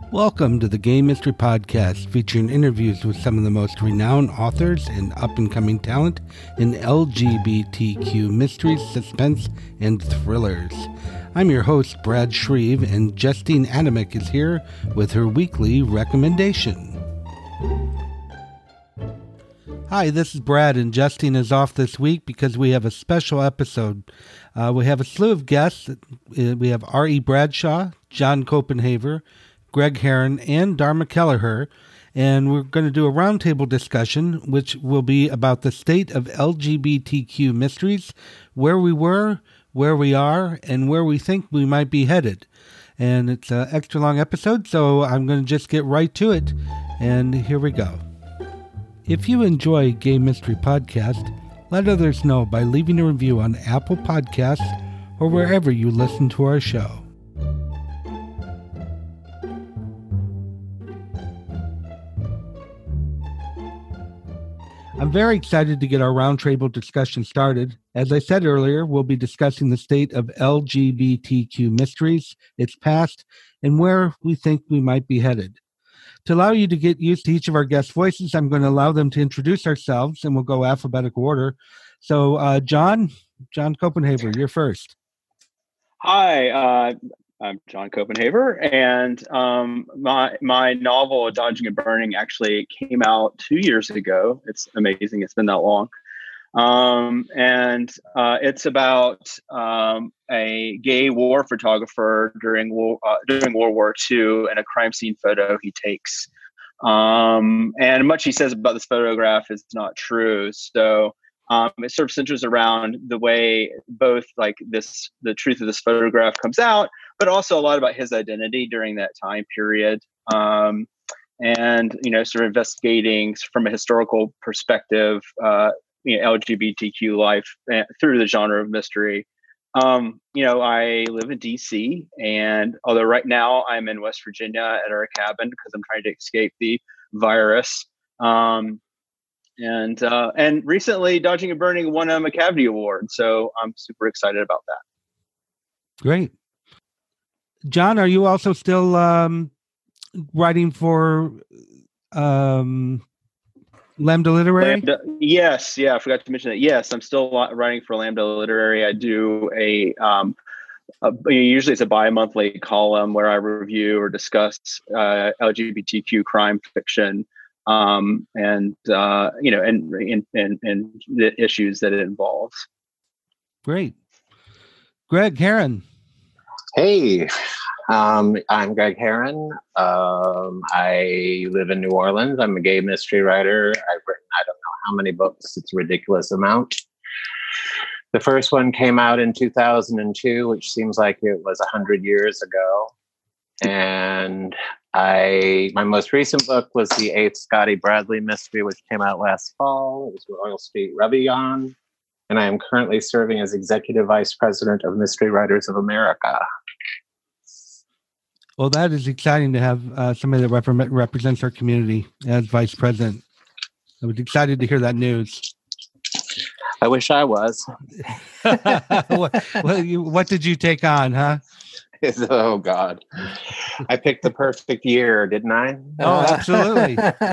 Welcome to the Gay Mystery Podcast, featuring interviews with some of the most renowned authors and up-and-coming talent in LGBTQ mysteries, suspense, and thrillers. I'm your host, Brad Shreve, and Justine Adamek is here with her weekly recommendation. Hi, this is Brad, and Justine is off this week because we have a special episode. We have a slew of guests. We have R.E. Bradshaw, John Copenhaver, Greg Herron, and Dharma Kelleher, and we're going to do a roundtable discussion, which will be about the state of LGBTQ mysteries, where we were, where we are, and where we think we might be headed. And it's an extra long episode, so I'm going to just get right to it, and here we go. If you enjoy Gay Mystery Podcast, let others know by leaving a review on Apple Podcasts or wherever you listen to our show. I'm very excited to get our roundtable discussion started. As I said earlier, we'll be discussing the state of LGBTQ mysteries, its past, and where we think we might be headed. To allow you to get used to each of our guest voices, I'm going to allow them to introduce ourselves, and we'll go alphabetical order. So, John Copenhaver, you're first. Hi, I'm John Copenhaver, and my novel Dodging and Burning actually came out 2 years ago. It's amazing; it's been that long, and it's about a gay war photographer during World War II and a crime scene photo he takes. And much he says about this photograph is not true. So. It sort of centers around the way both the truth of this photograph comes out, but also a lot about his identity during that time period. And, sort of investigating from a historical perspective, LGBTQ life through the genre of mystery. I live in DC, and although right now I'm in West Virginia at our cabin because I'm trying to escape the virus. And recently, Dodging and Burning won a Macavity Award, so I'm super excited about that. Great. John, are you also still writing for Lambda Literary? Yes, yeah, I forgot to mention that. Yes, I'm still writing for Lambda Literary. I do usually it's a bi-monthly column where I review or discuss LGBTQ crime fiction. And the issues that it involves. Great. Greg Herron. Hey, I'm Greg Herron. I live in New Orleans. I'm a gay mystery writer. I've written, I don't know how many books. It's a ridiculous amount. The first one came out in 2002, which seems like it was 100 years ago. And my most recent book was the 8th Scotty Bradley mystery, which came out last fall. It was Royal Street Rebellion. And I am currently serving as Executive Vice President of Mystery Writers of America. Well, that is exciting to have somebody that represents our community as Vice President. I was excited to hear that news. I wish I was. What did you take on, huh? Oh, God. I picked the perfect year, didn't I? Oh, absolutely.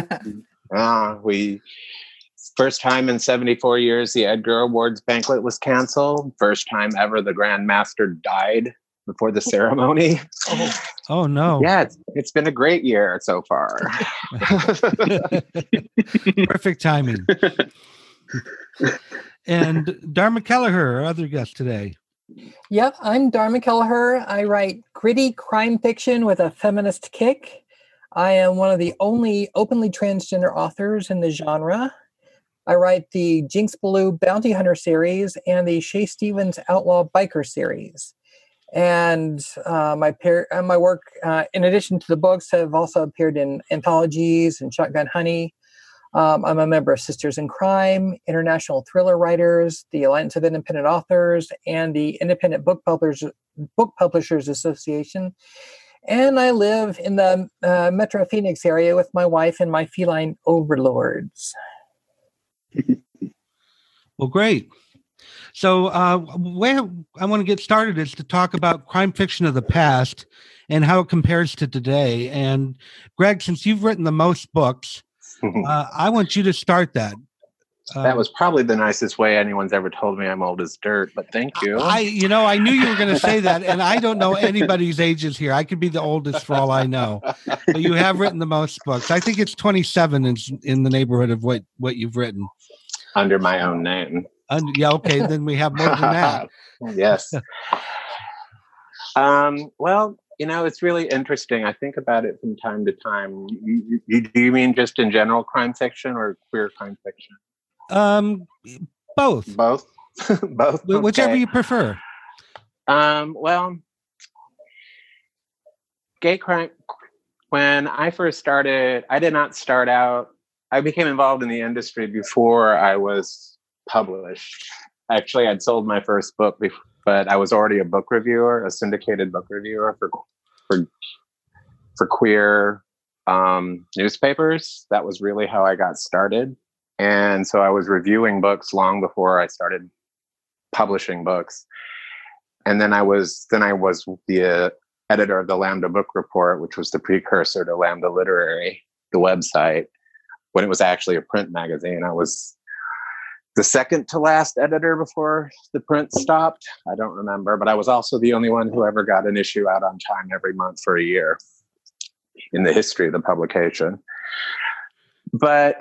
First time in 74 years, the Edgar Awards banquet was canceled. First time ever, the Grand Master died before the ceremony. Oh no. Yeah, it's been a great year so far. Perfect timing. And Dharma Kelleher, our other guest today. Yep, I'm Dharma Kelleher. I write gritty crime fiction with a feminist kick. I am one of the only openly transgender authors in the genre. I write the Jinx Blue Bounty Hunter series and the Shay Stevens Outlaw Biker series. And my work, in addition to the books, have also appeared in anthologies and Shotgun Honey. I'm a member of Sisters in Crime, International Thriller Writers, the Alliance of Independent Authors, and the Independent Book Publishers Association. And I live in the Metro Phoenix area with my wife and my feline overlords. Well, great. So where I want to get started is to talk about crime fiction of the past and how it compares to today. And Greg, since you've written the most books, I want you to start that. That was probably the nicest way anyone's ever told me I'm old as dirt, but thank you. I knew you were going to say that, and I don't know anybody's ages here. I could be the oldest for all I know. But you have written the most books. I think it's 27 is in the neighborhood of what you've written. Under my own name. Yeah, okay, then we have more than that. Yes. Well, it's really interesting. I think about it from time to time. Do you mean just in general crime fiction or queer crime fiction? Both. Both. Okay. Whichever you prefer. Well, gay crime. When I first started, I did not start out. I became involved in the industry before I was published. Actually, I'd sold my first book, but I was already a book reviewer, a syndicated book reviewer for queer newspapers. That was really how I got started. And so I was reviewing books long before I started publishing books. And then I was the editor of the Lambda Book Report, which was the precursor to Lambda Literary, the website, when it was actually a print magazine. I was the second to last editor before the print stopped. I don't remember, but I was also the only one who ever got an issue out on time every month for a year in the history of the publication. But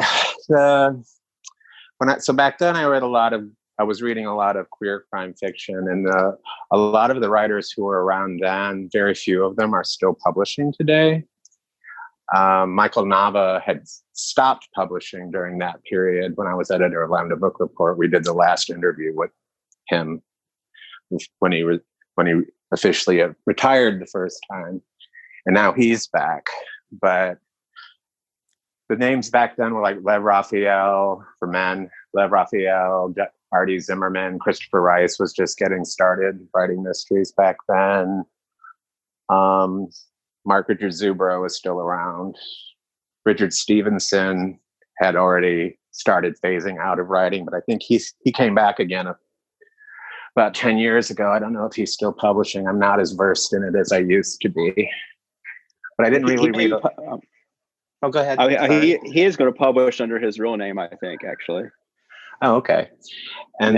back then I was reading a lot of queer crime fiction, and a lot of the writers who were around then, very few of them are still publishing today. Michael Nava had stopped publishing during that period when I was editor of Lambda Book Report. We did the last interview with him when he officially retired the first time, and now he's back. But the names back then were like Lev Raphael for men, Lev Raphael, Artie Zimmerman, Christopher Rice was just getting started writing mysteries back then. Mark Richard Zubro was still around. Richard Stevenson had already started phasing out of writing, but I think he came back again about 10 years ago. I don't know if he's still publishing. I'm not as versed in it as I used to be. But I didn't really read it. Oh, go ahead. He is going to publish under his real name, I think, actually. Oh, okay. And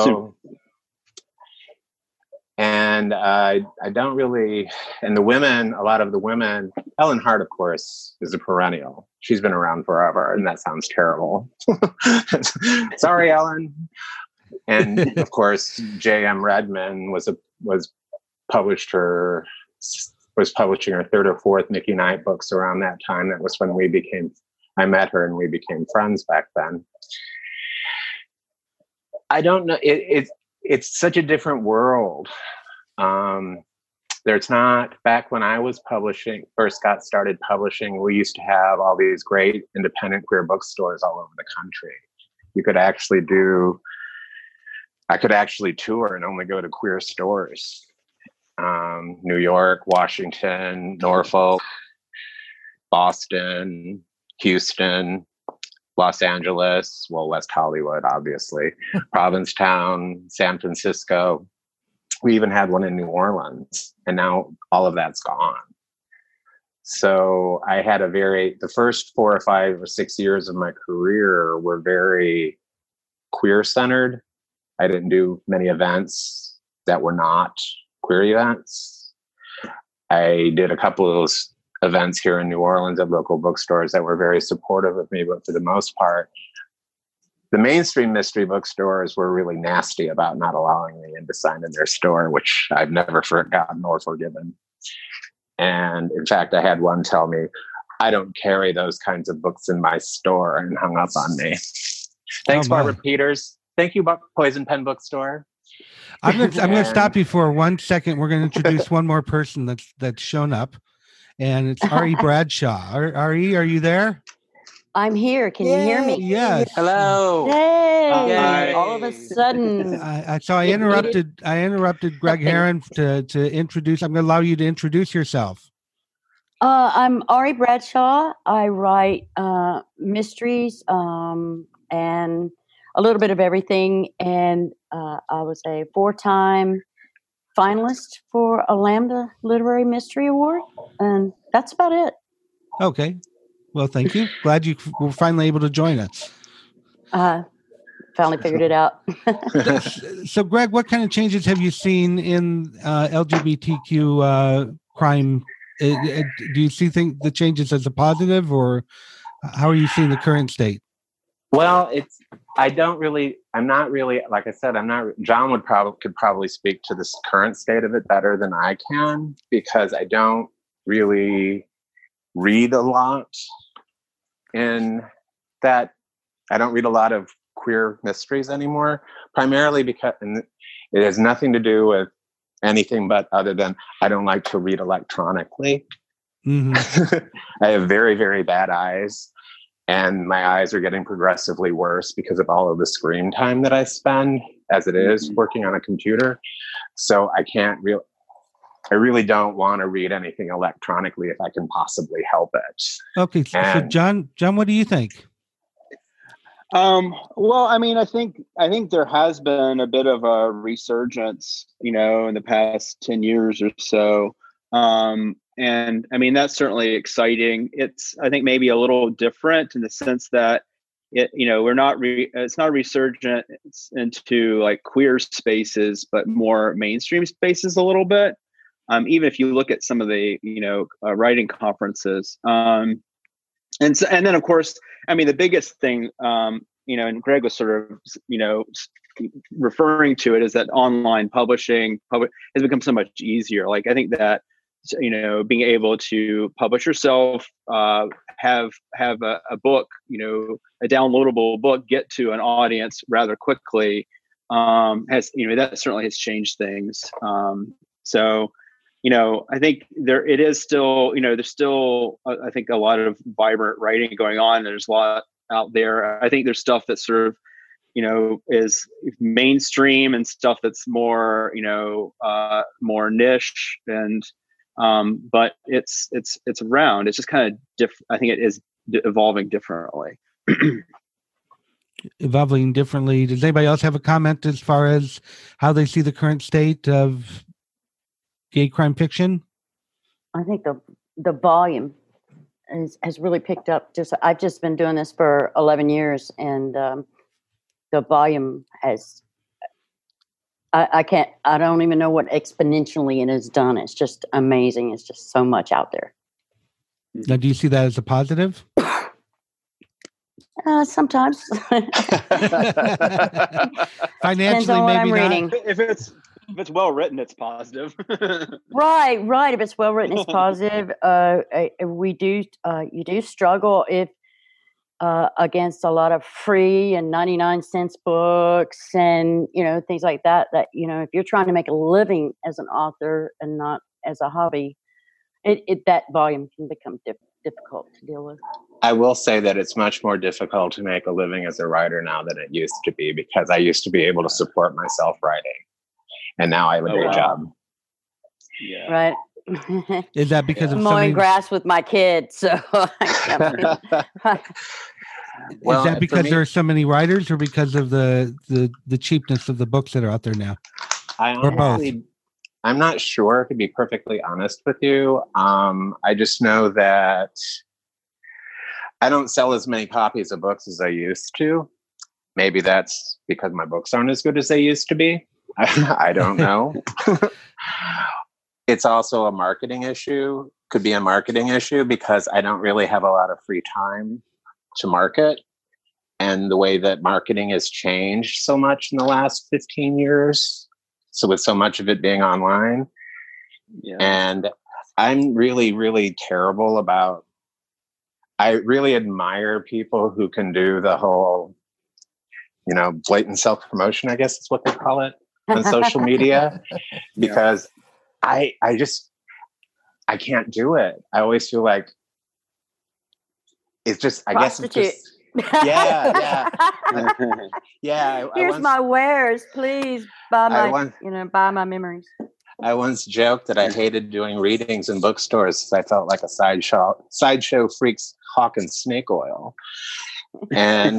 and I don't really, and a lot of the women, Ellen Hart, of course, is a perennial. She's been around forever, and that sounds terrible. Sorry, Ellen. And of course, J.M. Redman was publishing her third or fourth Mickey Knight books around that time. That was when I met her and we became friends back then. I don't know. It's such a different world. There's not, back when I was first got started publishing, we used to have all these great independent queer bookstores all over the country. I could actually tour and only go to queer stores. New York, Washington, Norfolk, Boston, Houston, Los Angeles, West Hollywood, obviously, Provincetown, San Francisco. We even had one in New Orleans, and now all of that's gone. So I had the first 4 or 5 or 6 years of my career were very queer centered. I didn't do many events that were not queer events. I did a couple of those events here in New Orleans at local bookstores that were very supportive of me, but for the most part, the mainstream mystery bookstores were really nasty about not allowing me in to sign in their store, which I've never forgotten or forgiven. And in fact, I had one tell me, "I don't carry those kinds of books in my store," and hung up on me. Thanks, Barbara Peters. Thank you, Poison Pen Bookstore. I'm going to stop you for 1 second. We're going to introduce one more person that's shown up, and it's R.E. Bradshaw. R.E., are you there? I'm here. Can you hear me? Yes. Hello. Hey! All of a sudden. I interrupted Greg Herron to introduce. I'm going to allow you to introduce yourself. I'm R.E. Bradshaw. I write mysteries and a little bit of everything. And I was a 4-time finalist for a Lambda Literary Mystery Award, and that's about it. Okay. Well, thank you. Glad you were finally able to join us. Finally figured it out. So, Greg, what kind of changes have you seen in LGBTQ crime? Do you see the changes as a positive, or how are you seeing the current state? Well, I'm not really, like I said, John could probably speak to this current state of it better than I can, because I don't really read a lot in that. I don't read a lot of queer mysteries anymore, primarily because it has nothing to do with anything but other than I don't like to read electronically. Mm-hmm. I have very, very bad eyes, and my eyes are getting progressively worse because of all of the screen time that I spend as it is working on a computer. So I really don't want to read anything electronically if I can possibly help it. Okay. So John, what do you think? Well, I mean, I think there has been a bit of a resurgence, in the past 10 years or so. And I mean, that's certainly exciting. It's, I think, maybe a little different in the sense that it's not resurgent into like queer spaces, but more mainstream spaces a little bit. Even if you look at some of the, writing conferences, and then of course, I mean, the biggest thing, and Greg was sort of, referring to it, is that online publishing has become so much easier. Like, I think that, being able to publish yourself, have a book, a downloadable book, get to an audience rather quickly, that certainly has changed things. So, I think it is still, there's still, I think, a lot of vibrant writing going on. There's a lot out there. I think there's stuff that sort of, is mainstream and stuff that's more, more niche, and, but it's around. It's just kind of different. I think it is evolving differently. Evolving differently. Does anybody else have a comment as far as how they see the current state of gay crime fiction? I think the volume has really picked up. I've just been doing this for 11 years, and the volume has. I don't even know what exponentially it has done. It's just amazing. It's just so much out there. Now, do you see that as a positive? Sometimes. Financially, maybe not. If it's well written, it's positive. Right. If it's well written, it's positive. You do struggle if against a lot of free and 99-cent books and things like that. That if you're trying to make a living as an author and not as a hobby, that volume can become difficult to deal with. I will say that it's much more difficult to make a living as a writer now than it used to be, because I used to be able to support myself writing, and now I have a day job. Yeah. Right. Is that because of mowing grass with my kids? So, well, is that because there are so many writers, or because of the cheapness of the books that are out there now? Or both? I'm not sure, to be perfectly honest with you. I just know that I don't sell as many copies of books as I used to. Maybe that's because my books aren't as good as they used to be. I don't know. It's also a marketing issue. Could be a marketing issue because I don't really have a lot of free time to market. And the way that marketing has changed so much in the last 15 years. So with so much of it being online. Yeah. And I'm really, really terrible about, I really admire people who can do the whole, blatant self-promotion, I guess is what they call it on social media, because I can't do it. I always feel like it's just, I guess it's just, yeah. Here's my wares, please buy my memories. I once joked that I hated doing readings in bookstores because I felt like a sideshow freaks hawking snake oil, and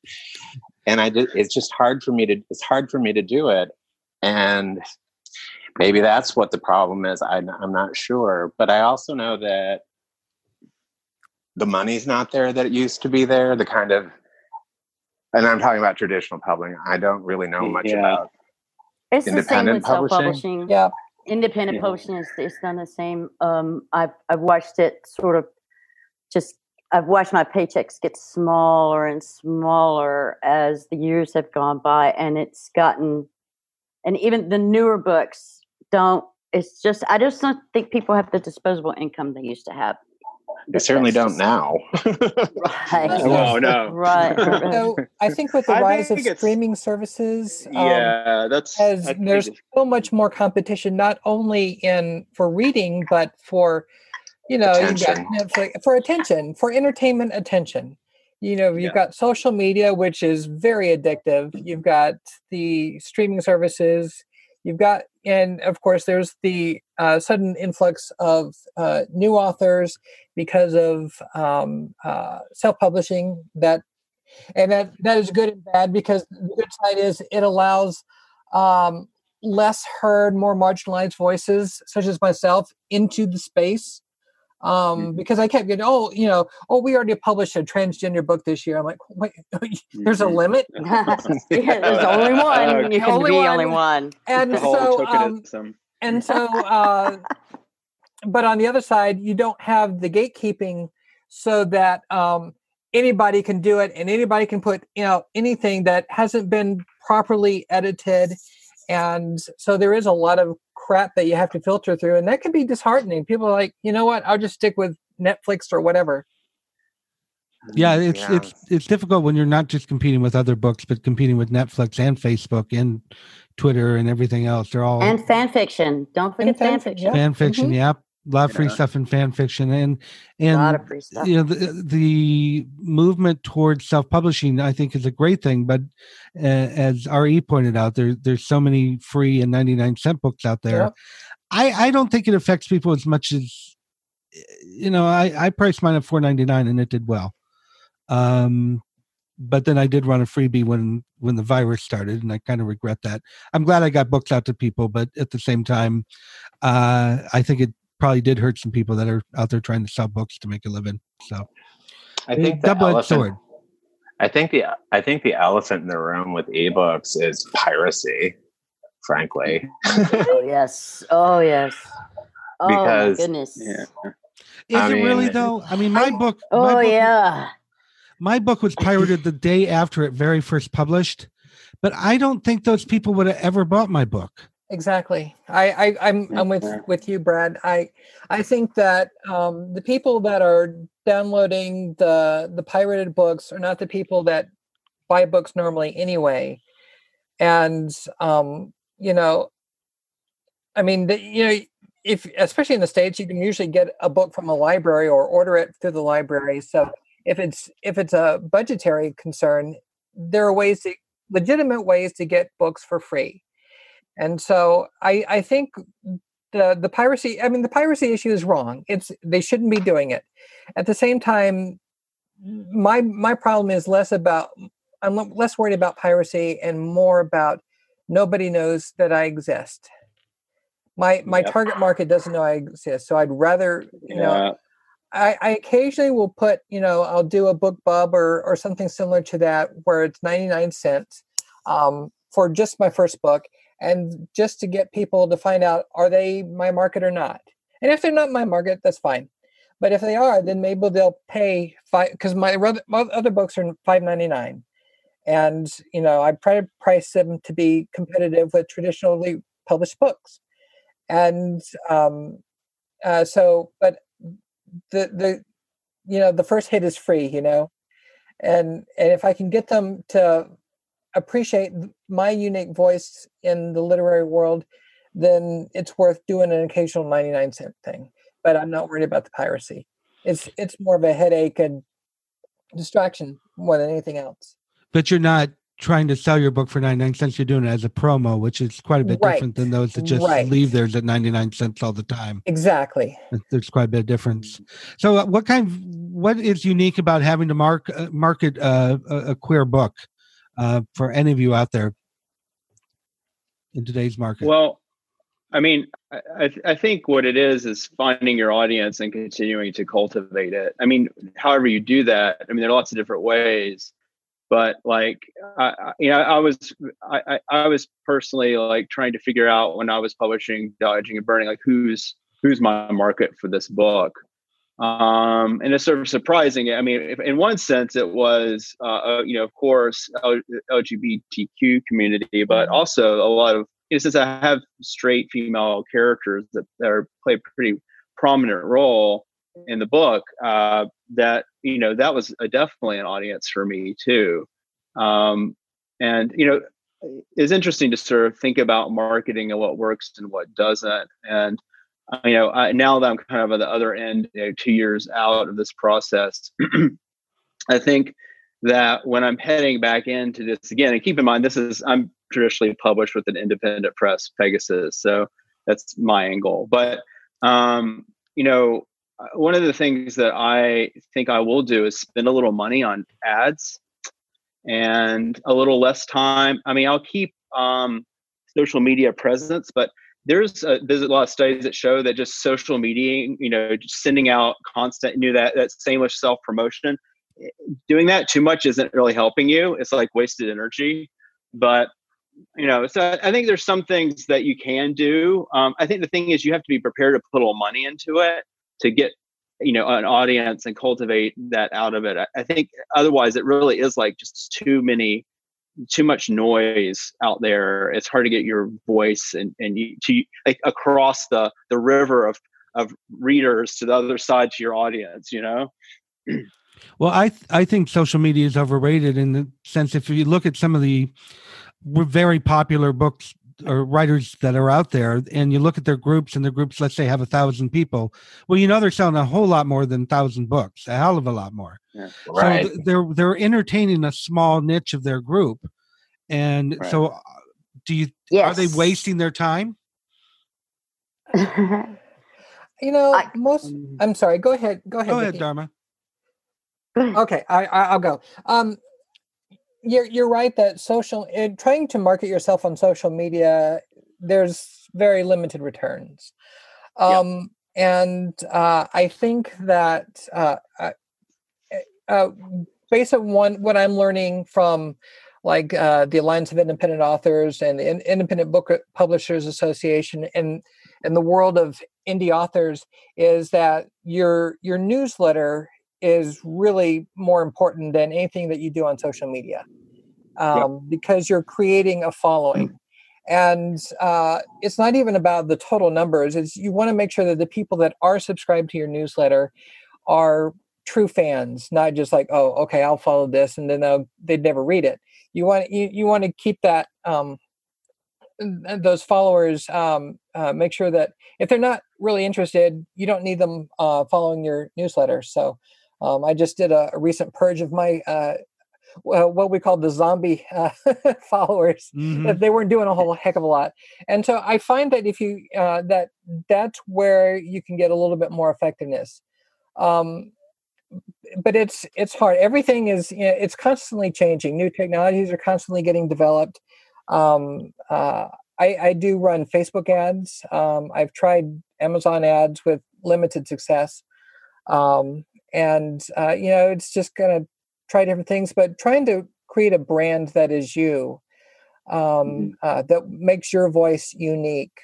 and it's just hard for me to do it. And maybe that's what the problem is. I'm not sure, but I also know that the money's not there that it used to be there. The kind of, and I'm talking about traditional publishing. I don't really know much about it's the same with independent publishing. self-publishing. Yeah. Independent publishing is done the same. I've watched it sort of just. I've watched my paychecks get smaller and smaller as the years have gone by, and it's gotten. And even the newer books don't. It's just. I just don't think people have the disposable income they used to have. They certainly don't now. Right. Well, no. Right. So I think with the rise of streaming services, there's so much more competition, not only for reading, but for, you've got Netflix, for attention, for entertainment attention. You've got social media, which is very addictive. You've got the streaming services. You've got, and of course, there's the sudden influx of new authors because of self-publishing. That is good and bad, because the good side is it allows less heard, more marginalized voices, such as myself, into the space. Because I kept getting, we already published a transgender book this year. I'm like, wait, there's a limit? Yeah, there's only one. You can be only one. And but on the other side, you don't have the gatekeeping, so that anybody can do it, and anybody can put anything that hasn't been properly edited. And so there is a lot of crap that you have to filter through, and that can be disheartening. People are like, you know what, I'll just stick with Netflix or whatever. Yeah, it's difficult when you're not just competing with other books, but competing with Netflix and Facebook and Twitter and everything else. They're all, and fan fiction. Don't forget fan fiction. Fan fiction, yep. A lot of free stuff in fan fiction, and a lot of free stuff. The movement towards self-publishing, I think, is a great thing. But as RE pointed out, there's so many free and 99-cent books out there. Yep. I don't think it affects people as much as, I priced mine at $4.99 and it did well. But then I did run a freebie when the virus started, and I kind of regret that. I'm glad I got books out to people, but at the same time, I think it probably did hurt some people that are out there trying to sell books to make a living. So I think double-edged sword. I think the elephant in the room with ebooks is piracy, frankly. Oh yes. Because, my goodness. Yeah. Is it really though? I mean, my book. My book was pirated the day after it very first published, but I don't think those people would have ever bought my book. Exactly. I'm with you, Brad. I think that the people that are downloading the pirated books are not the people that buy books normally anyway. And if especially in the States, you can usually get a book from a library or order it through the library. So if it's a budgetary concern, there are legitimate ways to get books for free. And so I think the piracy, the piracy issue is wrong. They shouldn't be doing it. At the same time, my problem is I'm less worried about piracy and more about nobody knows that I exist. My target market doesn't know I exist. So I'd rather, I occasionally will put, I'll do a BookBub or something similar to that, where it's 99 cents for just my first book. And just to get people to find out, are they my market or not? And if they're not my market, that's fine. But if they are, then maybe they'll pay because my other books are $5.99, and I try to price them to be competitive with traditionally published books. And but the first hit is free, and if I can get them to appreciate my unique voice in the literary world, then it's worth doing an occasional 99-cent thing. But I'm not worried about the piracy. It's more of a headache and distraction more than anything else. But you're not trying to sell your book for 99 cents. You're doing it as a promo, which is quite a bit different than those that just leave theirs at 99 cents all the time. Exactly. There's quite a bit of difference. So what is unique about having to market a queer book for any of you out there in today's market? Well, I mean, I think what it is finding your audience and continuing to cultivate it. I mean, however you do that, I mean, there are lots of different ways, but like, I was personally like trying to figure out when I was publishing Dodging and Burning, like who's my market for this book. And it's sort of surprising. I mean, in one sense, it was, of course, LGBTQ community, but also a lot of, since I have straight female characters that play a pretty prominent role in the book, that was definitely an audience for me too. And it's interesting to sort of think about marketing and what works and what doesn't. And now that I'm kind of at the other end, 2 years out of this process, I think that when I'm heading back into this again, and keep in mind, I'm traditionally published with an independent press, Pegasus, so that's my angle. But one of the things that I think I will do is spend a little money on ads and a little less time. I mean, I'll keep social media presence, but there's a lot of studies that show that just social media, just sending out constant, that shameless self-promotion, doing that too much isn't really helping you. It's like wasted energy. But, so I think there's some things that you can do. I think the thing is you have to be prepared to put a little money into it to get, an audience and cultivate that out of it. I think otherwise it really is like just too much noise out there. It's hard to get your voice and to like across the river of readers to the other side to your audience, Well, I think social media is overrated in the sense if you look at some of the very popular books or writers that are out there and you look at their groups and their groups, let's say have 1,000 people. Well, they're selling a whole lot more than 1,000 books, a hell of a lot more. Yeah. Right. So they're entertaining a small niche of their group. And right. So Yes. Are they wasting their time? I'm sorry. Go ahead. Go ahead, Dharma. Okay, I'll go. You're right that trying to market yourself on social media, there's very limited returns. And I think that based on what I'm learning from like the Alliance of Independent Authors and the Independent Book Publishers Association and the world of indie authors is that your newsletter is really more important than anything that you do on social media, because you're creating a following. And it's not even about the total numbers. It's you want to make sure that the people that are subscribed to your newsletter are true fans, not just like, oh, okay, I'll follow this, and then they'd never read it. You want to keep that those followers. Make sure that if they're not really interested, you don't need them following your newsletter. So I just did a recent purge of my what we call the zombie followers. Mm-hmm. That they weren't doing a whole heck of a lot, and so I find that if you that's where you can get a little bit more effectiveness. But it's hard. Everything is it's constantly changing. New technologies are constantly getting developed. I do run Facebook ads. I've tried Amazon ads with limited success. It's just gonna try different things, but trying to create a brand that is you, that makes your voice unique.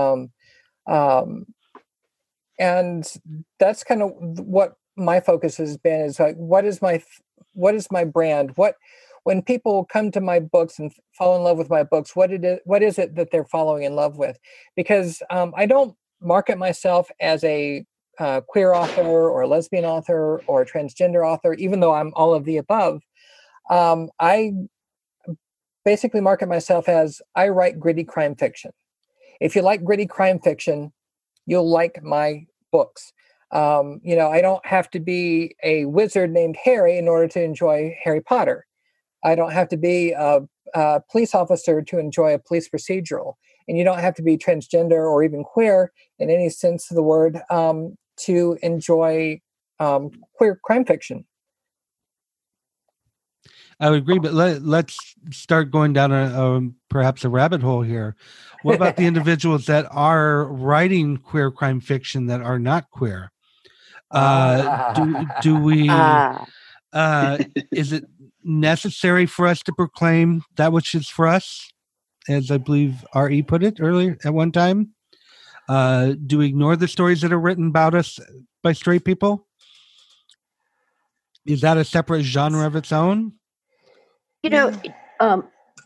And that's kind of what my focus has been, is like, what is my brand? When people come to my books and fall in love with my books, what is it that they're falling in love with? Because I don't market myself as a queer author or a lesbian author or a transgender author, even though I'm all of the above. I basically market myself as I write gritty crime fiction. If you like gritty crime fiction, you'll like my books. I don't have to be a wizard named Harry in order to enjoy Harry Potter. I don't have to be a police officer to enjoy a police procedural. And you don't have to be transgender or even queer in any sense of the word to enjoy queer crime fiction. I would agree, but let's start going down perhaps a rabbit hole here. What about the individuals that are writing queer crime fiction that are not queer? Do we? Is it necessary for us to proclaim that which is for us, as I believe R.E. put it earlier at one time? Do we ignore the stories that are written about us by straight people? Is that a separate genre of its own? You know,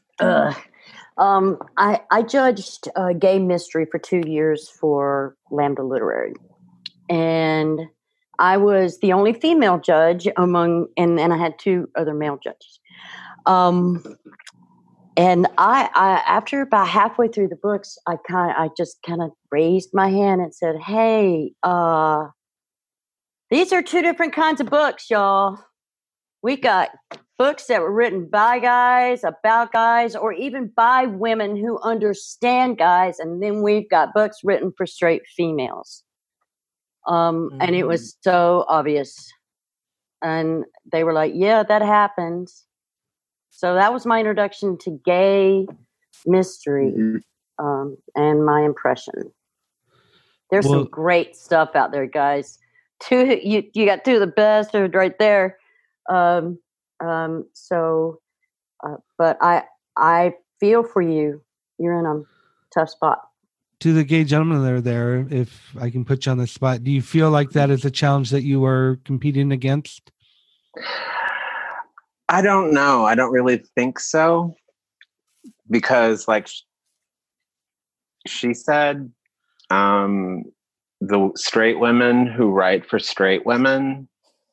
I judged gay mystery for 2 years for Lambda Literary, and I was the only female judge and I had 2 other male judges. And I after about halfway through the books, I just kind of raised my hand and said, "Hey, these are 2 different kinds of books, y'all. We got books that were written by guys, about guys, or even by women who understand guys. And then we've got books written for straight females." And it was so obvious. And they were like, "Yeah, that happens." So that was my introduction to gay mystery, and my impression. There's some great stuff out there, guys. You got 2 of the best right there. But I feel for you. You're in a tough spot. To the gay gentlemen that are there, if I can put you on the spot, do you feel like that is a challenge that you are competing against? I don't know. I don't really think so. Because like she said, the straight women who write for straight women,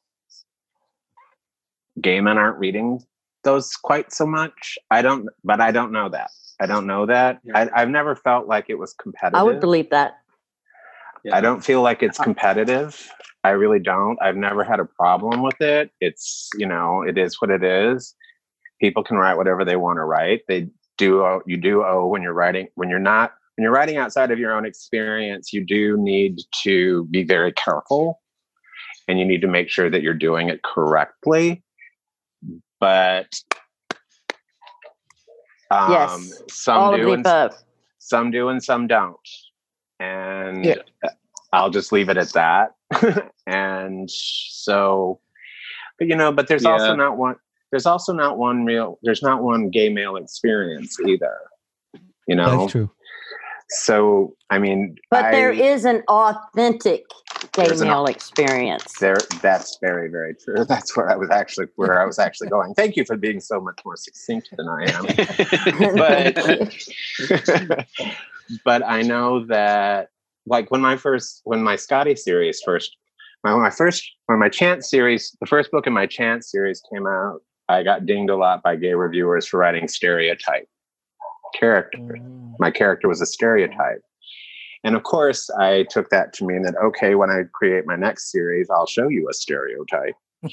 gay men aren't reading those quite so much. I don't know that. Yeah. I've never felt like it was competitive. I would believe that. Yeah. I don't feel like it's competitive. I really don't. I've never had a problem with it. It's, it is what it is. People can write whatever they want to write. You do owe when you're writing, when you're writing outside of your own experience, you do need to be very careful, and you need to make sure that you're doing it correctly. But yes, some do and some don't. And I'll just leave it at that. And so, but there's also not one. There's also not one there's not one gay male experience either. That's true. So, I mean, there is an authentic gay male experience. That's very, very true. That's where I was actually going. Thank you for being so much more succinct than I am. But I know that, like, when my Scotty series when my Chance series, the first book in my Chance series came out, I got dinged a lot by gay reviewers for writing stereotype character. My character was a stereotype. And of course, I took that to mean that, okay, when I create my next series, I'll show you a stereotype.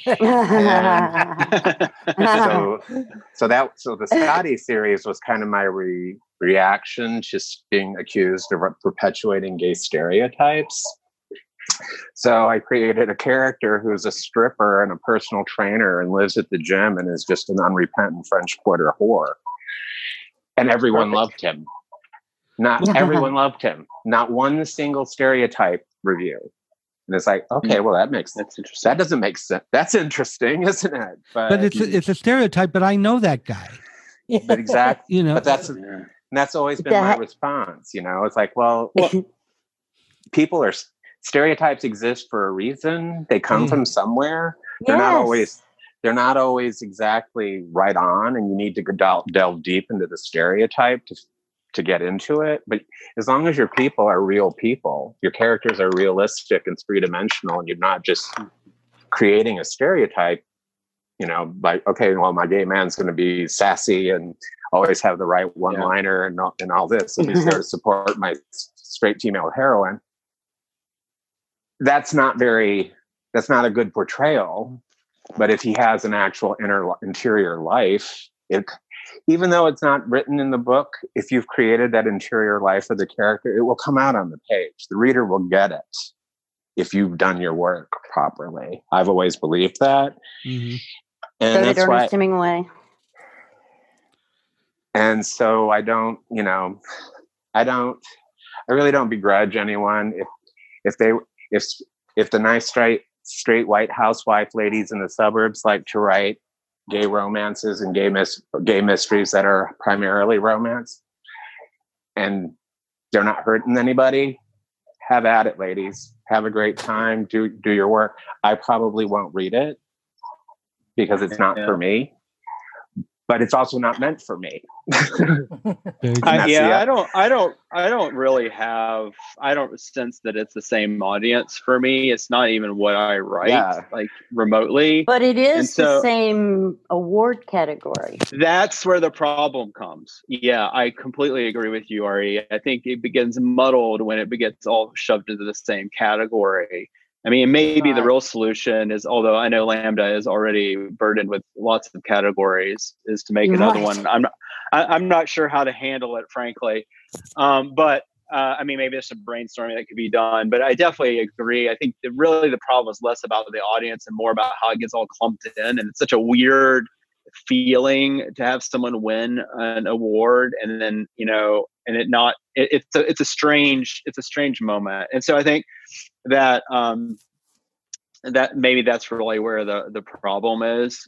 So the Scotty series was kind of my reaction to being accused of perpetuating gay stereotypes. So I created a character who's a stripper and a personal trainer and lives at the gym and is just an unrepentant French Quarter whore. And everyone loved him. Everyone loved him. Not one single stereotype review. And it's like, okay, well, that's interesting. That doesn't make sense. That's interesting, isn't it? But it's a stereotype. But I know that guy. But exactly. But that's always been my response. It's like, well, stereotypes exist for a reason. They come from somewhere. They're not always exactly right on, and you need to delve deep into the stereotype to get into it. But as long as your people are real people, your characters are realistic and 3-dimensional, and you're not just creating a stereotype, like, okay, well, my gay man's going to be sassy and always have the right one-liner and all this, and he's there to support my straight female heroine. That's not a good portrayal. But if he has an actual interior life, even though it's not written in the book, if you've created that interior life of the character, it will come out on the page. The reader will get it if you've done your work properly. I've always believed that. Mm-hmm. And So did that's Ernest why, Hemingway. and so I don't, I really don't begrudge anyone if they if the nice straight white housewife ladies in the suburbs like to write gay romances and gay mysteries that are primarily romance, and they're not hurting anybody. Have at it, ladies. Have a great time. Do your work. I probably won't read it because it's not for me, but it's also not meant for me. I don't really have. I don't sense that it's the same audience for me. It's not even what I write, like remotely. But it is the same award category. That's where the problem comes. Yeah, I completely agree with you, Ari. I think it begins muddled when it gets all shoved into the same category. I mean, maybe the real solution is, although I know Lambda is already burdened with lots of categories, is to make another one. I'm not sure how to handle it, frankly. But I mean, maybe there's some brainstorming that could be done. But I definitely agree. I think really the problem is less about the audience and more about how it gets all clumped in. And it's such a weird feeling to have someone win an award and then, and it's a strange moment. And so I think that that maybe that's really where the problem is.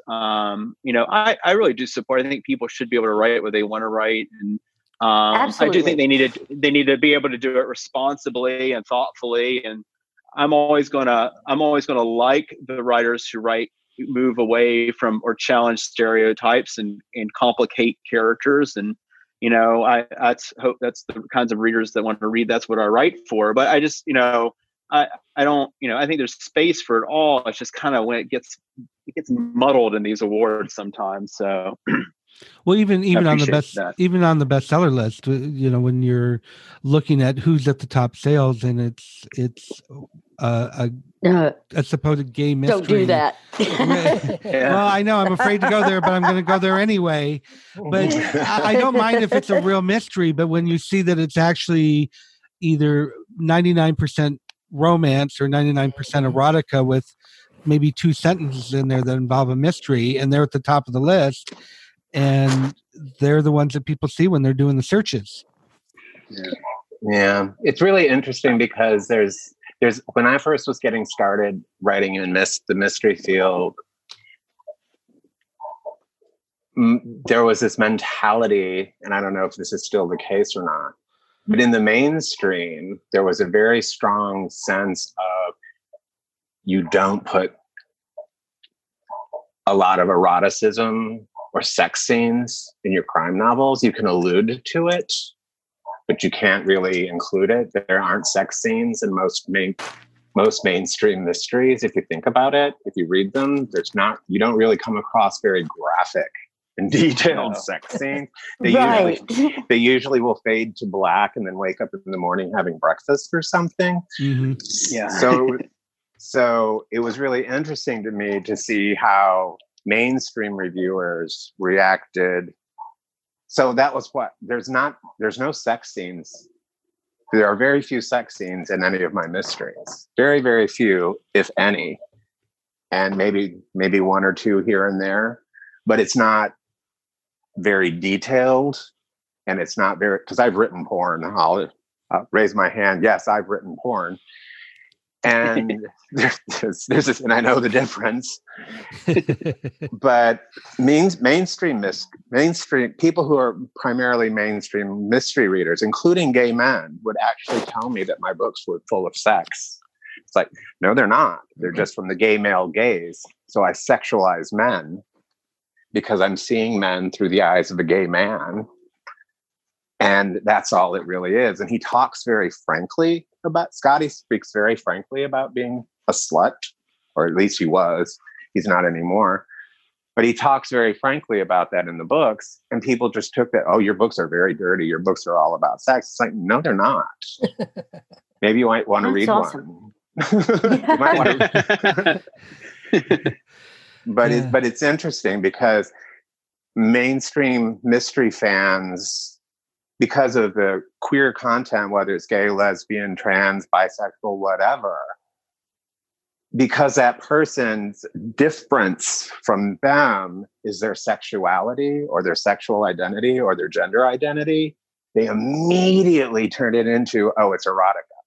I really do support. I think people should be able to write what they want to write, and I do think they need to be able to do it responsibly and thoughtfully. And I'm always gonna like the writers who move away from or challenge stereotypes and complicate characters. And I hope that's the kinds of readers that want to read. That's what I write for. But I just I don't, I think there's space for it all. It's just kind of when it gets muddled in these awards sometimes. So, well, even on the bestseller list, when you're looking at who's at the top sales, and it's a supposed gay mystery. Don't do that. Well, I know I'm afraid to go there, but I'm going to go there anyway. But I don't mind if it's a real mystery. But when you see that it's actually either 99% romance or 99% erotica with maybe 2 sentences in there that involve a mystery, and they're at the top of the list, and they're the ones that people see when they're doing the searches. Yeah, it's really interesting because there's when I first was getting started writing in the mystery field, there was this mentality, and I don't know if this is still the case or not, but in the mainstream, there was a very strong sense of you don't put a lot of eroticism or sex scenes in your crime novels. You can allude to it, but you can't really include it. There aren't sex scenes in most mainstream mysteries. If you think about it, if you read them, you don't really come across very graphic and detailed sex scenes. They usually will fade to black and then wake up in the morning having breakfast or something. Mm-hmm. Yeah. So it was really interesting to me to see how mainstream reviewers reacted. So that was there's no sex scenes. There are very few sex scenes in any of my mysteries. Very, very few, if any. And maybe 1 or 2 here and there, but it's not very detailed, and it's not very, because I've written porn. I'll raise my hand. Yes, I've written porn. And there's this, and I know the difference. But mainstream people who are primarily mainstream mystery readers, including gay men, would actually tell me that my books were full of sex. It's like, no, they're not. They're just from the gay male gaze. So I sexualize men because I'm seeing men through the eyes of a gay man. And that's all it really is. And he talks very frankly Scotty speaks very frankly about being a slut, or at least he was. He's not anymore. But he talks very frankly about that in the books. And people just took that, oh, your books are very dirty. Your books are all about sex. It's like, no, they're not. Maybe you might want to read one. You might want to. But it's interesting because mainstream mystery fans, because of the queer content, whether it's gay, lesbian, trans, bisexual, whatever, because that person's difference from them is their sexuality or their sexual identity or their gender identity, they immediately turn it into, oh, it's erotica.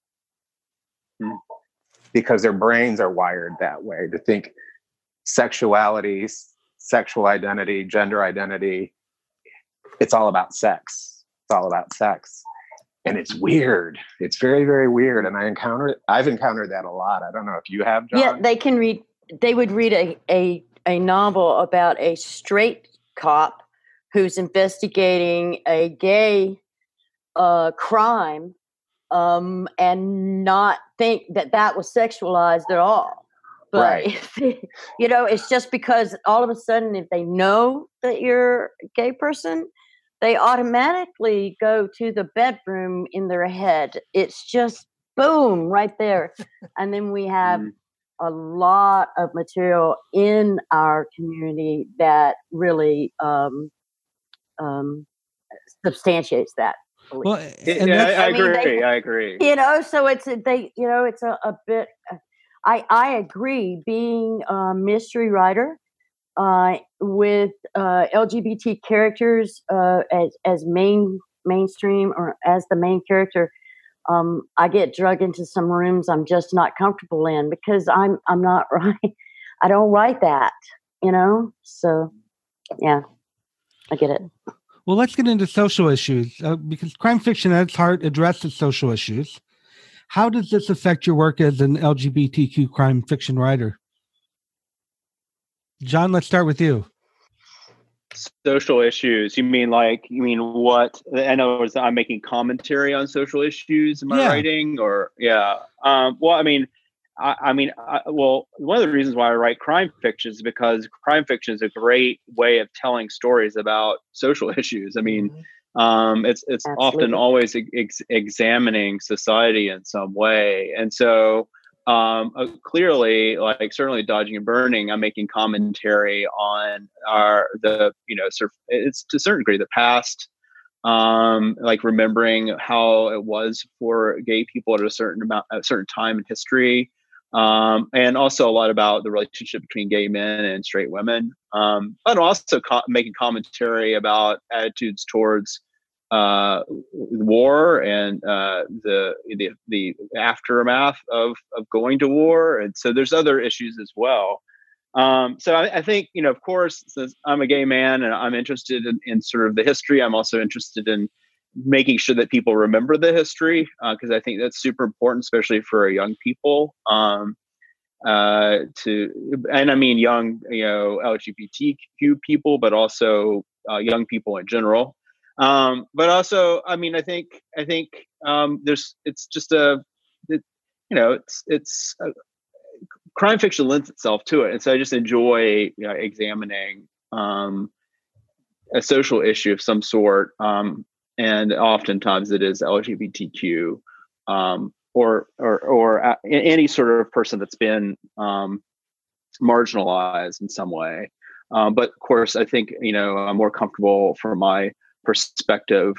Because their brains are wired that way to think sexuality, sexual identity, gender identity, it's all about sex. It's all about sex. And it's weird. It's very, very weird. And I've encountered that a lot. I don't know if you have, John. Yeah, they would read a novel about a straight cop who's investigating a gay crime and not think that was sexualized at all. But, right. It's just because all of a sudden, if they know that you're a gay person, they automatically go to the bedroom in their head. It's just boom right there. And then we have a lot of material in our community that really substantiates that. Well, I agree. So it's a bit. I agree. Being a mystery writer with LGBT characters as mainstream or as the main character, I get dragged into some rooms I'm just not comfortable in because I'm not right. I don't write that, So, yeah, I get it. Well, let's get into social issues because crime fiction at its heart addresses social issues. How does this affect your work as an LGBTQ crime fiction writer? John, let's start with you. Social issues. You mean what? In other words, I'm making commentary on social issues in my writing, or one of the reasons why I write crime fiction is because crime fiction is a great way of telling stories about social issues. I mean, it's Absolutely. Often always examining society in some way, and so clearly, certainly Dodging and Burning, I'm making commentary on it's to a certain degree the past, remembering how it was for gay people at a certain time in history. And also a lot about the relationship between gay men and straight women, but also making commentary about attitudes towards war and the aftermath of going to war, and so there's other issues as well. So I think of course, since I'm a gay man and I'm interested in sort of the history, I'm also interested in making sure that people remember the history, because I think that's super important, especially for young people. And I mean young, LGBTQ people, but also young people in general. But also, I mean, I think crime fiction lends itself to it, and so I just enjoy examining a social issue of some sort. And oftentimes it is LGBTQ, or any sort of person that's been marginalized in some way. But of course, I think I'm more comfortable from my perspective.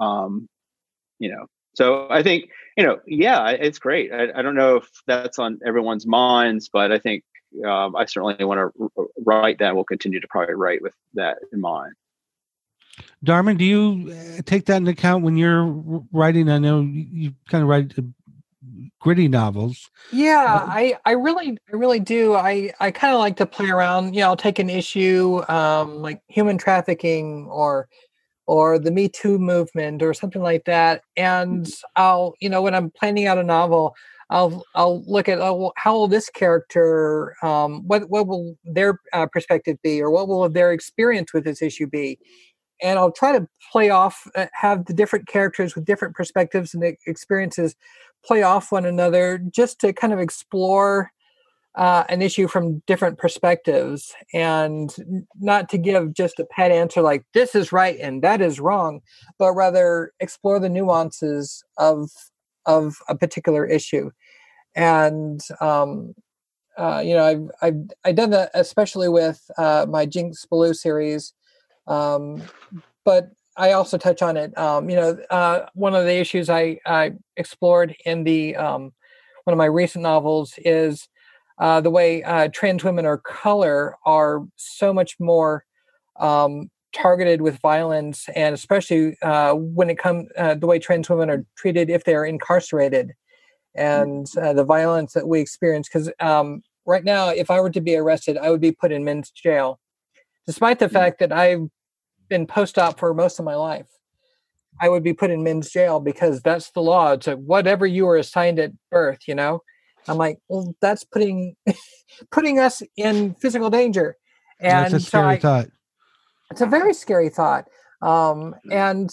So I think it's great. I don't know if that's on everyone's minds, but I think I certainly want to write that. We'll continue to probably write with that in mind. Dharma, do you take that into account when you're writing? I know you kind of write gritty novels. Yeah, I really do. I kind of like to play around. I'll take an issue like human trafficking or the Me Too movement or something like that, and I'll when I'm planning out a novel, I'll look at how will this character, what will their perspective be, or what will their experience with this issue be. And I'll try to play off, have the different characters with different perspectives and experiences play off one another, just to kind of explore an issue from different perspectives, and not to give just a pat answer like this is right and that is wrong, but rather explore the nuances of a particular issue. And I've done that especially with my Jinx Ballou series. But I also touch on it. One of the issues I explored in the one of my recent novels is the way trans women of color are so much more targeted with violence, and especially when it comes the way trans women are treated if they are incarcerated, and the violence that we experience. Because right now, if I were to be arrested, I would be put in men's jail, despite the fact that I've been post-op for most of my life. I would be put in men's jail because that's the law. It's like whatever you were assigned at birth, you know. I'm like, well, that's putting us in physical danger, and That's a scary thought. It's a very scary thought. And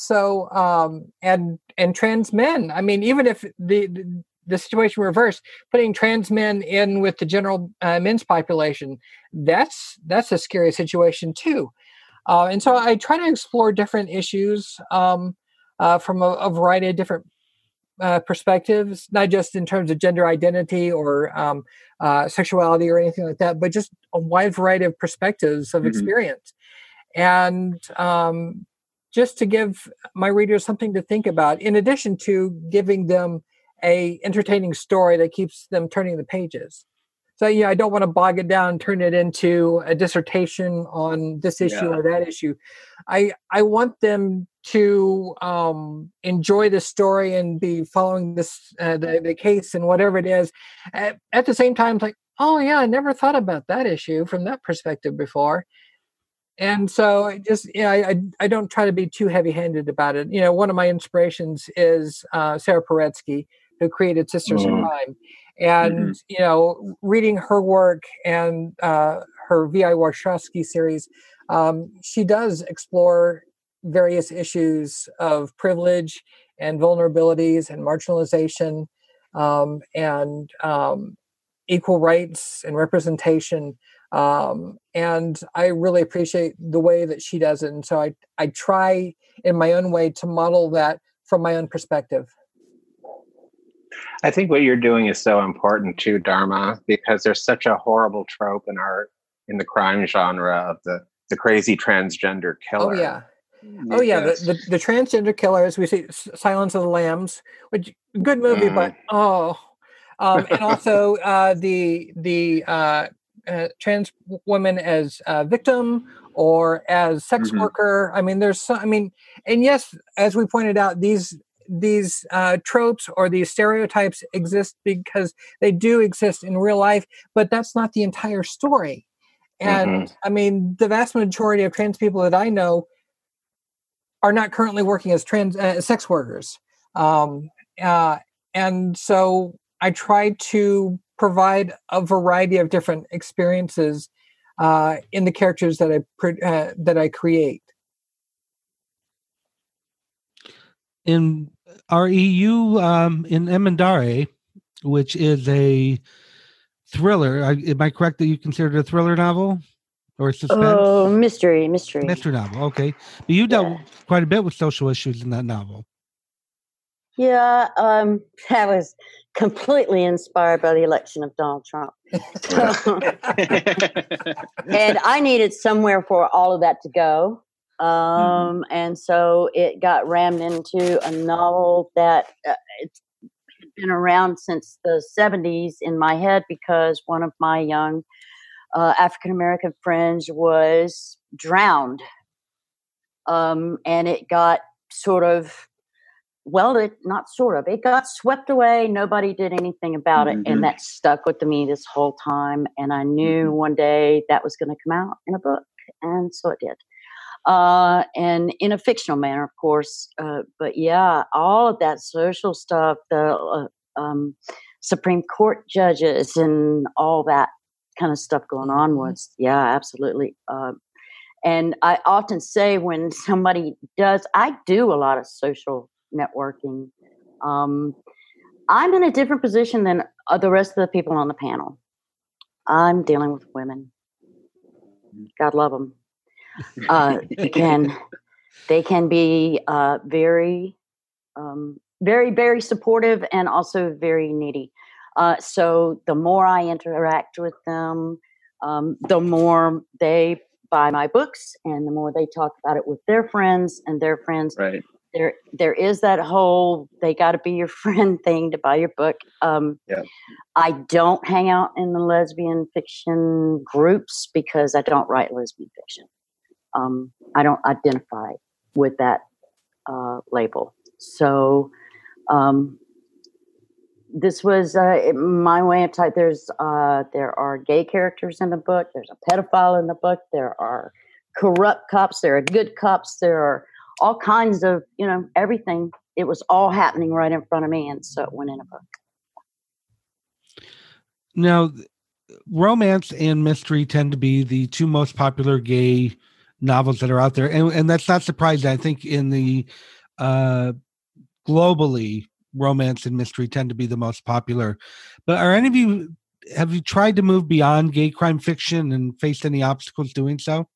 trans men. I mean, even if the situation reversed, putting trans men in with the general men's population, that's a scary situation too. And so I try to explore different issues from a variety of different perspectives, not just in terms of gender identity or sexuality or anything like that, but just a wide variety of perspectives of experience. And just to give my readers something to think about, in addition to giving them a entertaining story that keeps them turning the pages. So, I don't want to bog it down and turn it into a dissertation on this issue or that issue. I want them to enjoy the story and be following this the case and whatever it is. At the same time, like, oh yeah, I never thought about that issue from that perspective before. And so I don't try to be too heavy-handed about it. One of my inspirations is Sarah Paretsky, who created Sisters in Crime. And, reading her work and her V.I. Warshawski series, she does explore various issues of privilege and vulnerabilities and marginalization and equal rights and representation. And I really appreciate the way that she does it. And so I try in my own way to model that from my own perspective. I think what you're doing is so important too, Dharma, because there's such a horrible trope in the crime genre of the crazy transgender killer. Oh yeah. Oh yeah, the transgender killer, as we see, Silence of the Lambs, which good movie, but and also the trans women as a victim or as sex worker. I mean, and yes, as we pointed out, these tropes or these stereotypes exist because they do exist in real life, but that's not the entire story. And I mean, the vast majority of trans people that I know are not currently working as trans sex workers. And so I try to provide a variety of different experiences in the characters that I create. In REU, in Emendare, which is a thriller. Am I correct that you consider it a thriller novel or suspense? Oh, mystery novel. Okay, but you dealt quite a bit with social issues in that novel. Yeah, that was completely inspired by the election of Donald Trump. And I needed somewhere for all of that to go. And so it got rammed into a novel that it's been around since the 70s in my head, because one of my young African-American friends was drowned. And it got it got swept away. Nobody did anything about it. And that stuck with me this whole time. And I knew one day that was going to come out in a book. And so it did. And in a fictional manner, of course. But yeah, all of that social stuff, the Supreme Court judges and all that kind of stuff going on was, absolutely. And I often say when somebody I do a lot of social networking. I'm in a different position than the rest of the people on the panel. I'm dealing with women. God love them. They can be very, very, very supportive and also very needy. So the more I interact with them, the more they buy my books, and the more they talk about it with their friends and their friends. Right. there is that whole they got to be your friend thing to buy your book. Yeah. I don't hang out in the lesbian fiction groups because I don't write lesbian fiction. I don't identify with that label. So this was my way of type. There are gay characters in the book. There's a pedophile in the book. There are corrupt cops. There are good cops. There are all kinds of, everything. It was all happening right in front of me, and so it went in a book. Now, romance and mystery tend to be the two most popular gay novels that are out there, and that's not surprising. I think in the globally, romance and mystery tend to be the most popular. But have you tried to move beyond gay crime fiction and faced any obstacles doing so?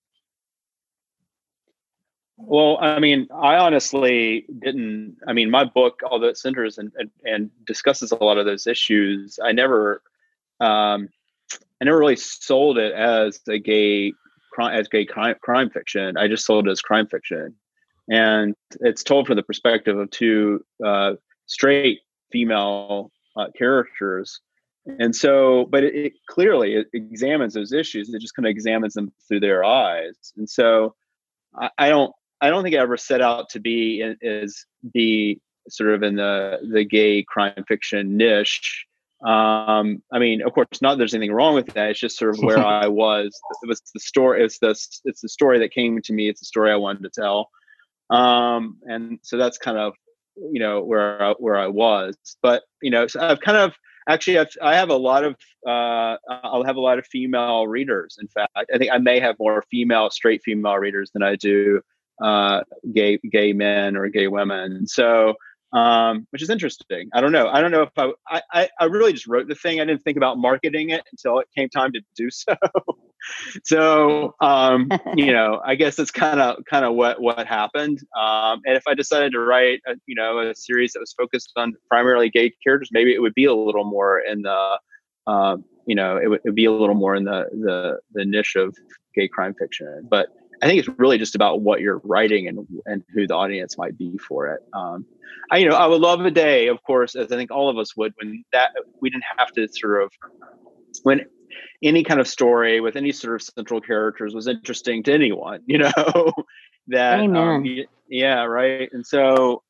Well, I mean, I honestly didn't. I mean, my book, although it centers and discusses a lot of those issues, I never really sold it as gay crime fiction. I just sold it as crime fiction, and it's told from the perspective of two straight female characters. And so, but it clearly examines those issues. It just kind of examines them through their eyes. And so, I don't think I ever set out to be sort of in the gay crime fiction niche. I mean, of course, not that there's anything wrong with that. It's just sort of where I was. It was the story. It's the story that came to me. It's the story I wanted to tell. And so that's kind of, where I was. But, so I've kind of, actually, I have a lot of, I'll have a lot of female readers. In fact, I think I may have more straight female readers than I do gay men or gay women. So, which is interesting. I don't know if I really just wrote the thing. I didn't think about marketing it until it came time to do so. So, I guess that's kind of what happened. And if I decided to write, a series that was focused on primarily gay characters, maybe it would be a little more in the, it would be a little more in the niche of gay crime fiction. But I think it's really just about what you're writing and who the audience might be for it. I would love a day, of course, as I think all of us would, when that we didn't have to when any kind of story with any sort of central characters was interesting to anyone, that, Amen. Yeah. Right. And so,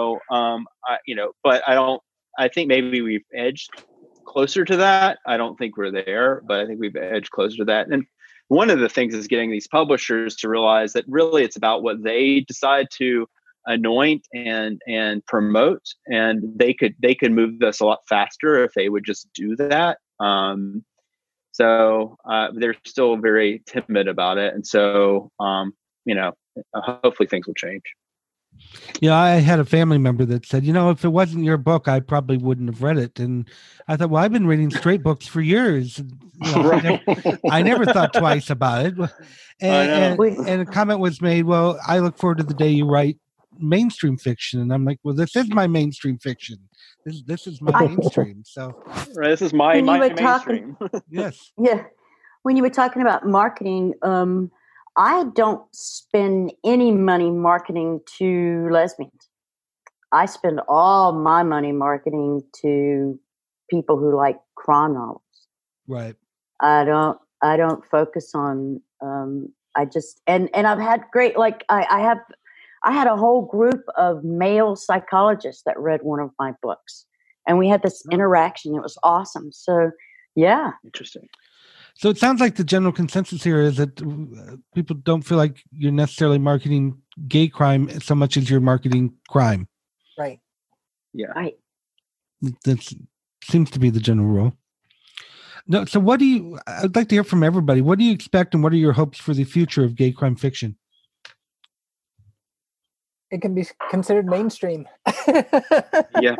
but I think maybe we've edged closer to that. I don't think we're there, but I think we've edged closer to that. And one of the things is getting these publishers to realize that really it's about what they decide to anoint and promote, and they could move this a lot faster if they would just do that. So they're still very timid about it, and so hopefully things will change. Yeah, I had a family member that said, if it wasn't your book, I probably wouldn't have read it. And I thought, well, I've been reading straight books for years. Right. I never thought twice about it. And a comment was made, well, I look forward to the day you write mainstream fiction. And I'm like, well, this is my mainstream fiction. This is my mainstream. So right, this is my mainstream. Yes. Yeah. When you were talking about marketing, I don't spend any money marketing to lesbians. I spend all my money marketing to people who like crime novels. Right. I don't focus on. I just and I've had great I had a whole group of male psychologists that read one of my books, and we had this interaction. It was awesome. So yeah, interesting. So it sounds like the general consensus here is that people don't feel like you're necessarily marketing gay crime so much as you're marketing crime. Right. Yeah. Right. That seems to be the general rule. No. So I'd like to hear from everybody. What do you expect and what are your hopes for the future of gay crime fiction? It can be considered mainstream. Yeah.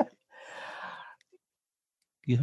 Yeah.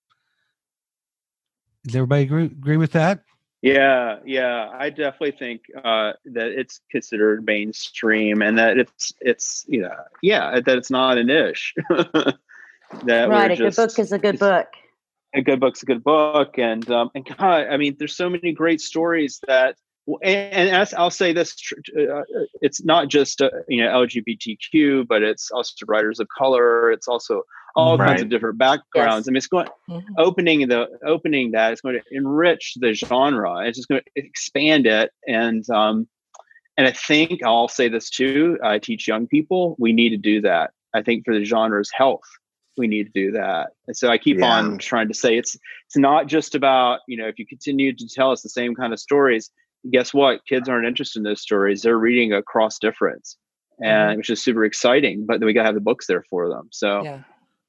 Does everybody agree with that? Yeah. I definitely think that it's considered mainstream, and that it's that it's not a niche. That right, a good book is a good book. A good book's a good book, and God, I mean, there's so many great stories that I'll say this: it's not just LGBTQ, but it's also writers of color. It's also all kinds of different backgrounds. Yes. I mean, it's going opening that is going to enrich the genre. It's just going to expand it, and I think I'll say this too. I teach young people. We need to do that. I think for the genre's health, we need to do that. And so I keep on trying to say it's not just about, if you continue to tell us the same kind of stories, guess what? Kids aren't interested in those stories. They're reading a cross difference, and which is super exciting, but then we got to have the books there for them. So, yeah.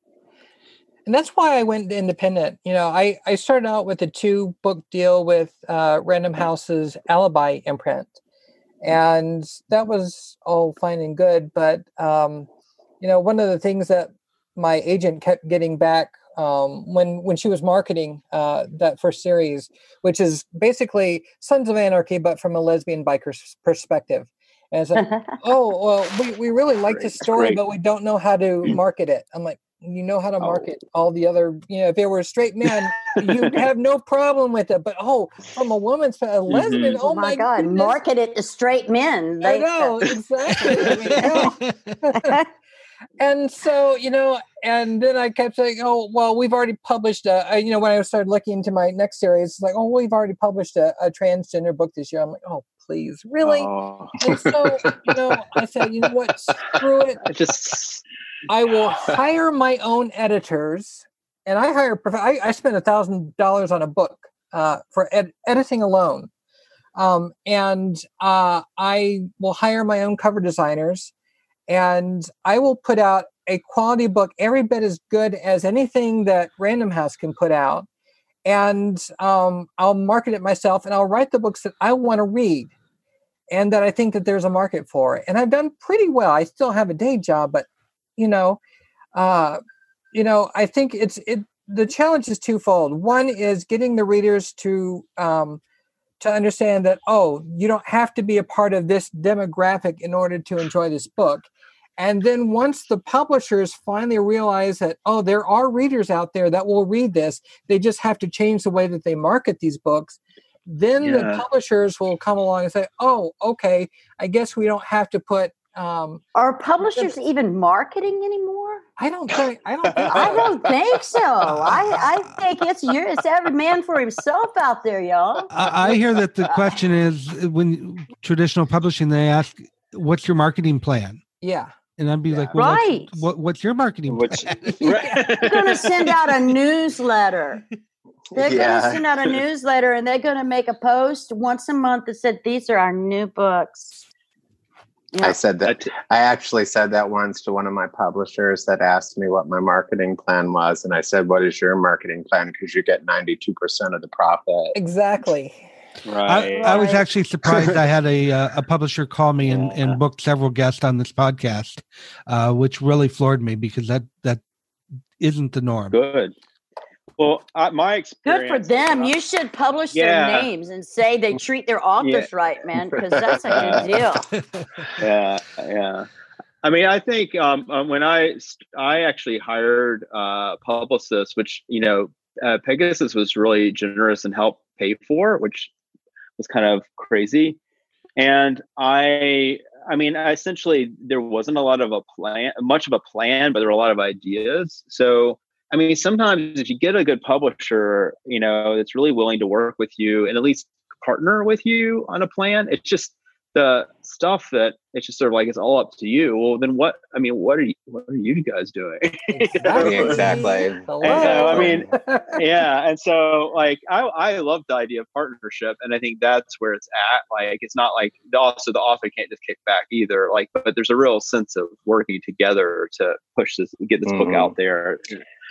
And that's why I went independent. I started out with a 2-book deal with Random House's Alibi imprint. And that was all fine and good. But, one of the things that my agent kept getting back when she was marketing that first series, which is basically Sons of Anarchy, but from a lesbian biker's perspective. And it's like, oh, well, we really like this story, but we don't know how to market it. I'm like, you know how to market all the other, if it were a straight man, you'd have no problem with it. But from a woman's lesbian, oh my God, goodness. Market it to straight men. I know, exactly. I mean, and so, and then I kept saying, oh, well, we've already published when I started looking into my next series, it's like, oh, we've already published a transgender book this year. I'm like, oh, please, really? And so, I said, you know what, screw it. I will hire my own editors, and I spent $1,000 on a book for editing alone. And I will hire my own cover designers, and I will put out a quality book every bit as good as anything that Random House can put out. And I'll market it myself, and I'll write the books that I want to read and that I think that there's a market for. And I've done pretty well. I still have a day job, but I think the challenge is twofold. One is getting the readers to understand that, you don't have to be a part of this demographic in order to enjoy this book. And then once the publishers finally realize that, there are readers out there that will read this, they just have to change the way that they market these books. Then the publishers will come along and say, okay, I guess we don't have to put. Are publishers even marketing anymore? I don't think I don't think so. I think it's every man for himself out there, y'all. I hear that the question is, when traditional publishing, they ask, "What's your marketing plan?" Yeah. And I'd be like, well, right. What's your marketing plan? They're going to send out a newsletter. They're going to send out a newsletter, and they're going to make a post once a month that said, "These are our new books." Yeah. I said that. I actually said that once to one of my publishers that asked me what my marketing plan was. And I said, "What is your marketing plan? Because you get 92% of the profit." Exactly. Right. I was actually surprised. I had a publisher call me and booked several guests on this podcast, which really floored me because that isn't the norm. Good. Well, my experience. Good for them. You should publish their names and say they treat their authors right, man, because that's a good deal. Yeah. I mean, I think when I actually hired publicists, which Pegasus was really generous and helped pay for, which was kind of crazy. And I mean, essentially, there wasn't much of a plan, but there were a lot of ideas. So, I mean, sometimes if you get a good publisher, that's really willing to work with you and at least partner with you on a plan, it's just the stuff that it's just sort of like, it's all up to you. Well, then what are you guys doing? Exactly. And so, I mean, and so like I love the idea of partnership, and I think that's where it's at. Like, it's not like the author can't just kick back either, like, but there's a real sense of working together to get this book out there.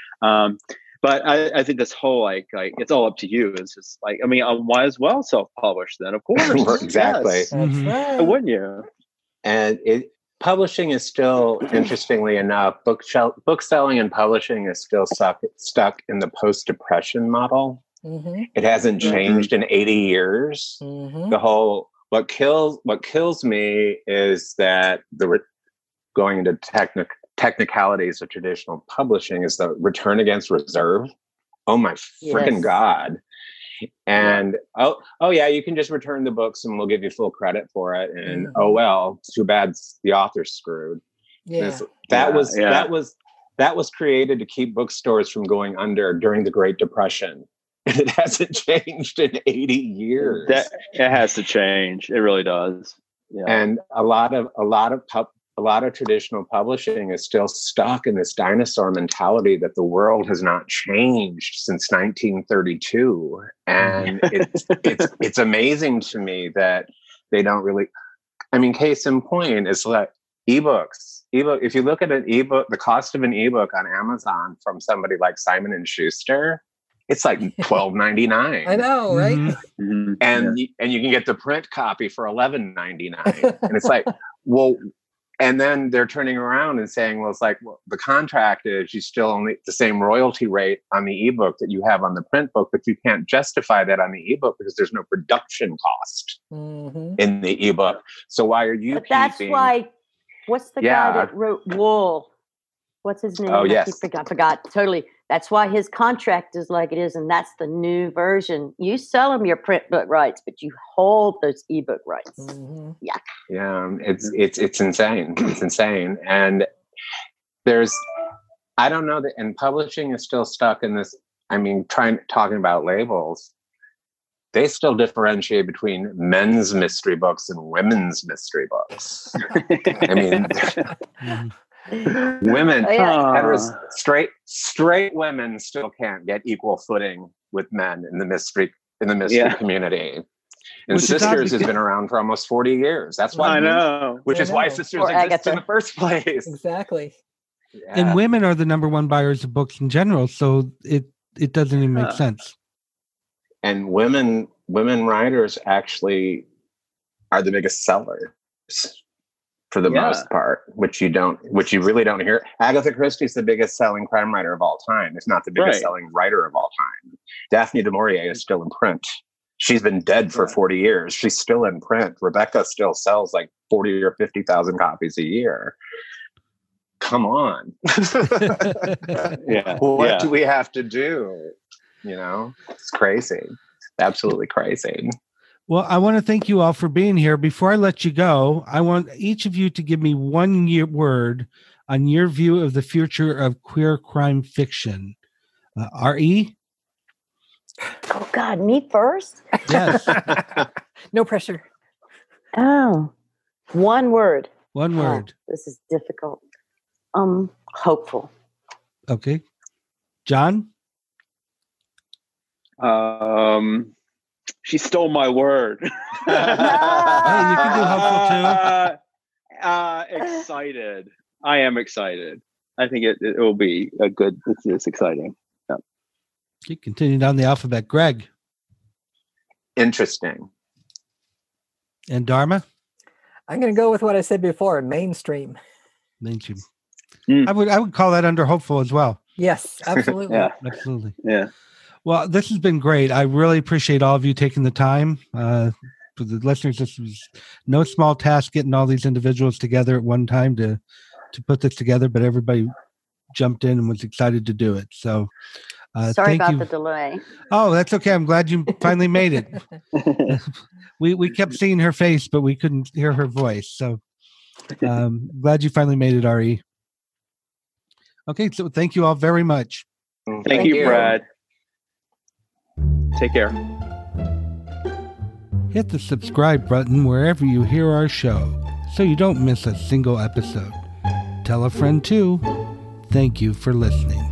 But I think this whole like it's all up to you. It's just like, I mean, I might as well self-publish then, of course. Exactly. Yes. Why wouldn't you? And publishing is still, interestingly enough, book selling and publishing is still stuck in the post-depression model. Mm-hmm. It hasn't changed in 80 years. Mm-hmm. What kills me is that going into technicalities of traditional publishing is the return against reserve. Oh my freaking God. And oh yeah, you can just return the books and we'll give you full credit for it. And oh well, too bad the author's screwed. Yeah. That was created to keep bookstores from going under during the Great Depression. And it hasn't changed in 80 years. It has to change. It really does. Yeah. And a lot of traditional publishing is still stuck in this dinosaur mentality that the world has not changed since 1932. And it's amazing to me that they don't really. I mean, case in point is like ebooks. If you look at an ebook, the cost of an ebook on Amazon from somebody like Simon and Schuster, it's like $12.99. I know, right? Mm-hmm. And you can get the print copy for $11.99. And it's like, well, and then they're turning around and saying, well, it's like, well, the contract is you still only the same royalty rate on the ebook that you have on the print book, but you can't justify that on the ebook because there's no production cost in the ebook. So why are you? But that's why. What's the guy that wrote Wool? What's his name? Oh, yes. I forgot totally. That's why his contract is like it is, and that's the new version. You sell them your print book rights, but you hold those ebook rights. Yeah. Yeah, it's insane. It's insane. And I don't know that, and publishing is still stuck in this. I mean, talking about labels, they still differentiate between men's mystery books and women's mystery books. I mean, women, straight women still can't get equal footing with men in the mystery community. And Sisters has been around for almost 40 years. That's why I know. Which is why Sisters exists in the first place. Exactly. Yeah. And women are the number one buyers of books in general, so it doesn't even make sense. And women writers actually are the biggest sellers for the most part, which you really don't hear. Agatha Christie's the biggest selling crime writer of all time, if not the biggest selling writer of all time. Daphne du Maurier is still in print. She's been dead for 40 years. She's still in print. Rebecca still sells like 40 or 50,000 copies a year. Come on. What do we have to do? You know, it's crazy. Absolutely crazy. Well, I want to thank you all for being here. Before I let you go, I want each of you to give me one word on your view of the future of queer crime fiction. R.E.? Oh, God, me first? Yes. No pressure. Oh, one word. One word. This is difficult. Hopeful. Okay. John? She stole my word. Hey, you can do hopeful too. Excited. I am excited. I think it will be a good. It's exciting. Yeah. You continue down the alphabet. Greg? Interesting. And Dharma? I'm going to go with what I said before, mainstream. Mainstream. I would call that under hopeful as well. Yes, absolutely. Yeah. Absolutely. Yeah. Well, this has been great. I really appreciate all of you taking the time. For the listeners, this was no small task getting all these individuals together at one time to put this together, but everybody jumped in and was excited to do it. So sorry thank about you. the delay. Oh, that's okay. I'm glad you finally made it. We kept seeing her face, but we couldn't hear her voice. So glad you finally made it, R.E. Okay, so thank you all very much. Thank you, Brad. Take care. Hit the subscribe button wherever you hear our show so you don't miss a single episode. Tell a friend too. Thank you for listening.